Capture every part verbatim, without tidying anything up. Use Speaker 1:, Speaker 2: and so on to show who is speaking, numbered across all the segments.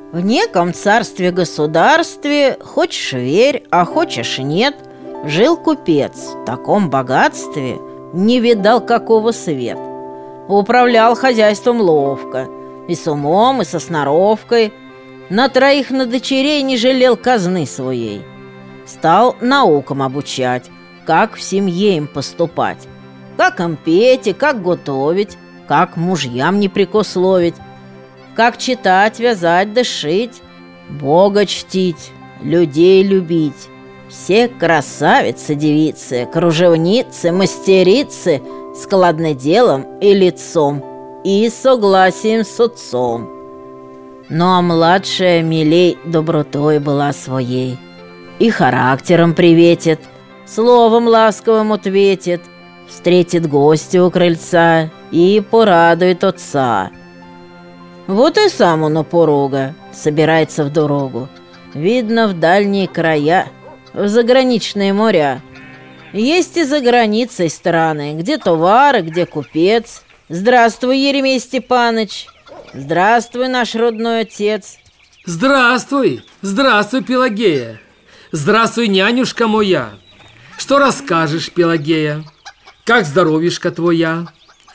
Speaker 1: В неком царстве-государстве, хочешь верь, а хочешь нет, жил купец в таком богатстве, не видал какого свет. Управлял хозяйством ловко, и с умом, и со сноровкой. На троих на дочерей не жалел казны своей. Стал наукам обучать, как в семье им поступать, как им петь и как готовить, как мужьям не прикословить, как читать, вязать да шить, Бога чтить, людей любить. Все красавицы-девицы, кружевницы, мастерицы, складноделом и лицом, и согласием с отцом. Ну а младшая милей добротой была своей, и характером приветит, словом ласковым ответит, встретит гостя у крыльца и порадует отца. Вот и сам он у порога собирается в дорогу, видно, в дальние края, в заграничные моря. Есть и за границей страны, где товары, где купец. Здравствуй, Еремей Степаныч. Здравствуй, наш родной отец.
Speaker 2: Здравствуй, здравствуй, Пелагея. Здравствуй, нянюшка моя. Что расскажешь, Пелагея? Как здоровишка твоя?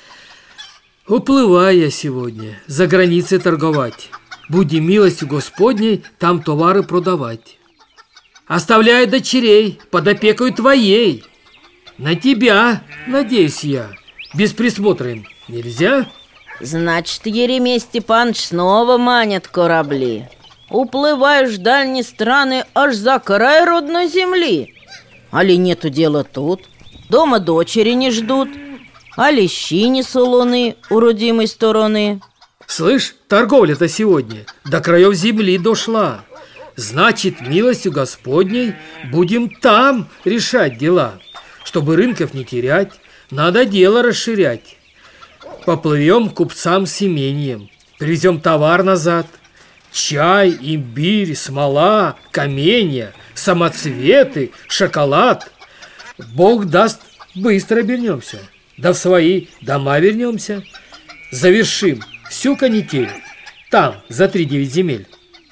Speaker 2: Уплываю я сегодня за границей торговать. Буди милостью Господней там товары продавать. Оставляю дочерей под опекой твоей. На тебя, надеюсь я, без присмотра им нельзя?
Speaker 1: Значит, Еремей Степаныч снова манят корабли. Уплываешь в дальние страны аж за край родной земли. Али нету дела тут, дома дочери не ждут, али щи не солоны у родимой стороны.
Speaker 2: Слышь, торговля-то сегодня до краев земли дошла. Значит, милостью Господней будем там решать дела. Чтобы рынков не терять, надо дело расширять. Поплывем к купцам с имением, привезем товар назад. Чай, имбирь, смола, каменья, самоцветы, шоколад. Бог даст, быстро вернемся, да в свои дома вернемся. Завершим всю канитель там, за три девять земель.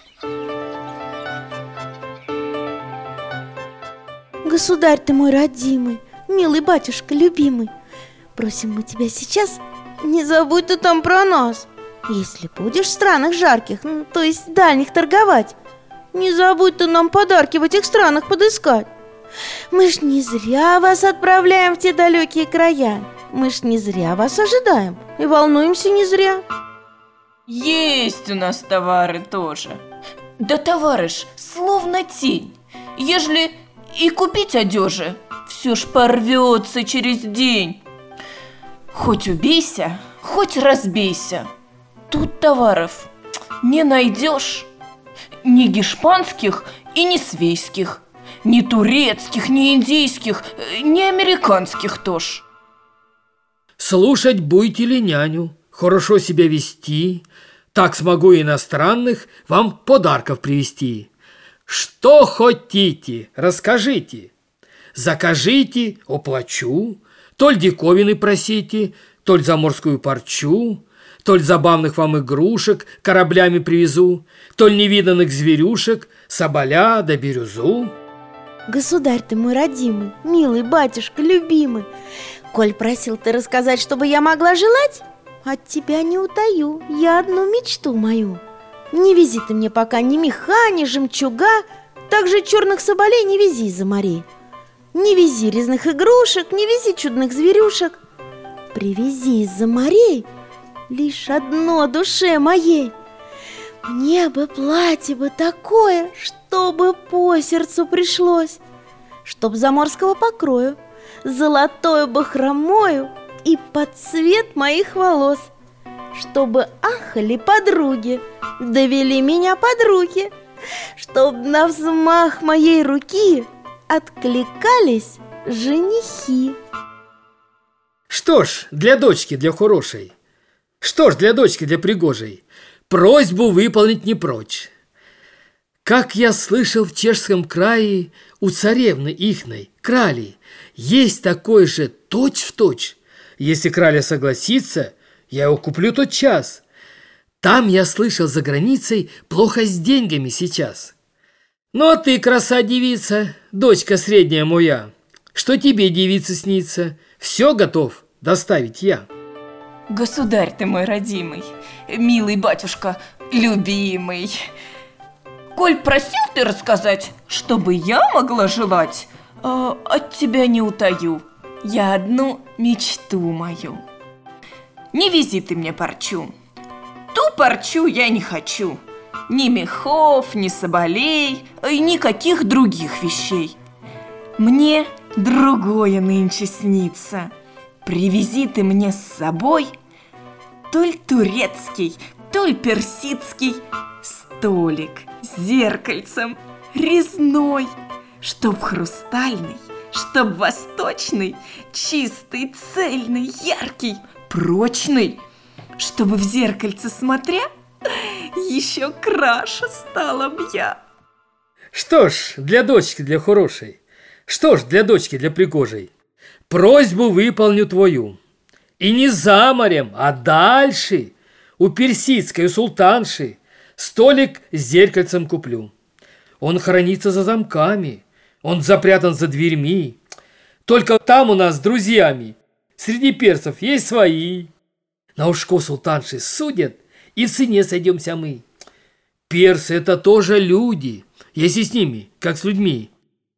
Speaker 3: Государь ты мой родимый, милый батюшка любимый, просим мы тебя сейчас, не забудь ты там про нас. Если будешь в странах жарких, ну, то есть дальних торговать, не забудь ты нам подарки в этих странах подыскать. Мы ж не зря вас отправляем в те далекие края. Мы ж не зря вас ожидаем и волнуемся не зря.
Speaker 4: Есть у нас товары тоже. Да товарищ, словно тень. Ежели и купить одежи, все ж порвется через день. Хоть убейся, хоть разбейся, тут товаров не найдешь. Ни гешпанских и ни свейских, ни турецких, ни индийских, ни американских тоже.
Speaker 2: Слушать будете ли няню, хорошо себя вести, так смогу иностранных вам подарков привезти. Что хотите, расскажите, закажите, оплачу, толь диковины просите, толь заморскую парчу, толь забавных вам игрушек кораблями привезу, толь невиданных зверюшек, соболя да бирюзу.
Speaker 3: Государь ты мой родимый, милый батюшка любимый, коль просил ты рассказать, чтобы я могла желать, от тебя не утаю я одну мечту мою. Не вези ты мне пока ни меха, ни жемчуга, также черных соболей не вези из-за морей. Не вези резных игрушек, не вези чудных зверюшек. Привези из-за морей лишь одно душе моей. Мне бы платье бы такое, чтобы по сердцу пришлось, чтоб заморского покрою, золотою бахромою и под цвет моих волос, чтобы ахали подруги, довели меня под руки, чтоб на взмах моей руки откликались женихи.
Speaker 2: Что ж, для дочки, для хорошей, что ж, для дочки, для пригожей, просьбу выполнить не прочь. Как я слышал, в чешском крае у царевны ихной, крали, есть такой же точь-в-точь. Если краля согласится, я его куплю тот час. Там, я слышал, за границей плохо с деньгами сейчас. Ну, а ты, краса-девица, дочка средняя моя, что тебе, девица, снится? Все готов доставить я.
Speaker 4: Государь ты мой родимый, милый батюшка, любимый. Коль просил ты рассказать, чтобы я могла желать, э, от тебя не утаю. Я одну мечту мою. Не вези ты мне парчу. Ту парчу я не хочу. Ни мехов, ни соболей, и никаких других вещей. Мне другое нынче снится. Привези ты мне с собой толь турецкий, толь персидский столик с зеркальцем резной, чтоб хрустальный, чтоб восточный, чистый, цельный, яркий, прочный, чтобы в зеркальце смотря, еще краше стала б я.
Speaker 2: Что ж, для дочки, для хорошей, что ж, для дочки, для пригожей, просьбу выполню твою. И не за морем, а дальше, у персидской, у султанши, столик с зеркальцем куплю. Он хранится за замками, он запрятан за дверьми. Только там у нас с друзьями, среди персов есть свои. На ушко султанши судят, и в цене сойдемся мы. Персы – это тоже люди, если с ними, как с людьми.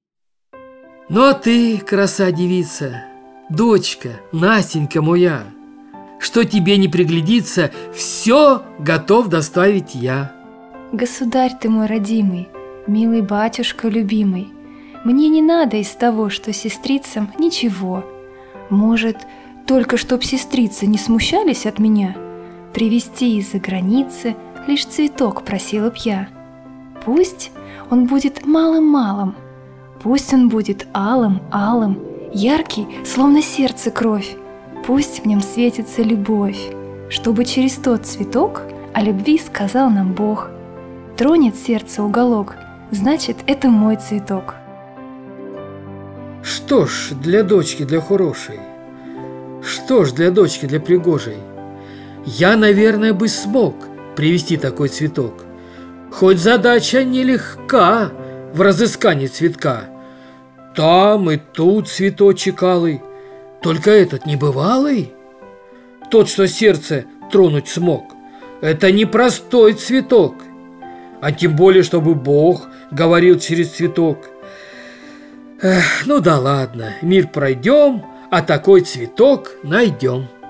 Speaker 2: Ну а ты, краса-девица, дочка, Настенька моя, что тебе не приглядится, все готов доставить я.
Speaker 5: Государь ты мой родимый, милый батюшка любимый, мне не надо из того, что сестрицам, ничего. Может, только чтоб сестрицы не смущались от меня, привезти из-за границы лишь цветок просила б я. Пусть он будет малым-малым, пусть он будет алым-алым, яркий, словно сердце кровь, пусть в нем светится любовь, чтобы через тот цветок о любви сказал нам Бог. Тронет сердце уголок, значит, это мой цветок.
Speaker 2: Что ж, для дочки, для хорошей, что ж, для дочки, для пригожей, я, наверное, бы смог привезти такой цветок. Хоть задача нелегка в разыскании цветка. Там и тут цветочек алый, только этот небывалый. Тот, что сердце тронуть смог, это не простой цветок, а тем более, чтобы Бог говорил через цветок. Эх, ну да ладно, мир пройдем, а такой цветок найдем.